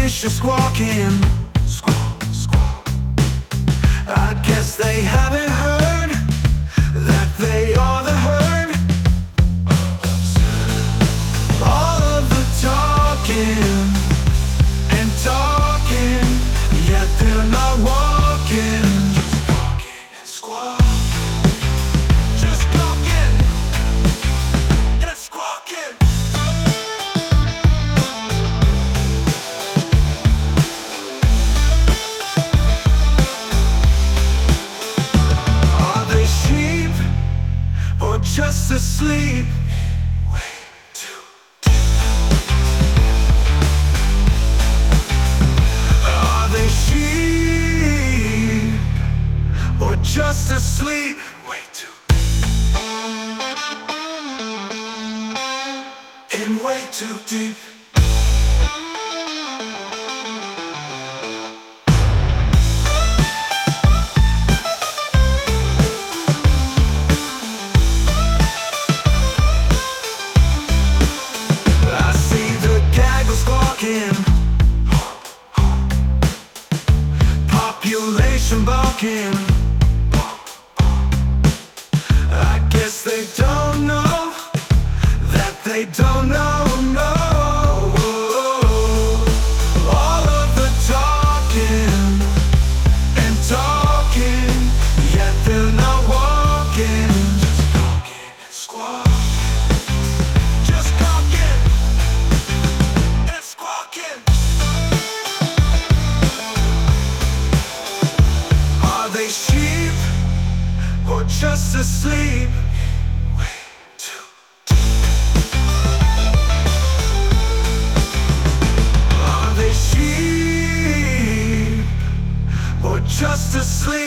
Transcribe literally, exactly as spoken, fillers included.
population squawking. Squawk, squawk. I guess they haven't heard that they are the herd. All of the talking and talking, yet they're not walking. Just walking and squawk. Just talking and squawking. Are they sheep or just asleep? Way too Are they sheep or just asleep? Way too In way too deep. I see the gaggle squawking, population balking. I guess they don't know that they don't know, no. All of the talking and talking, yet they're not walking. Just talking and squawk. Just talking and squawking. Are they sheep or just asleep? Way too Are they sheep or just asleep?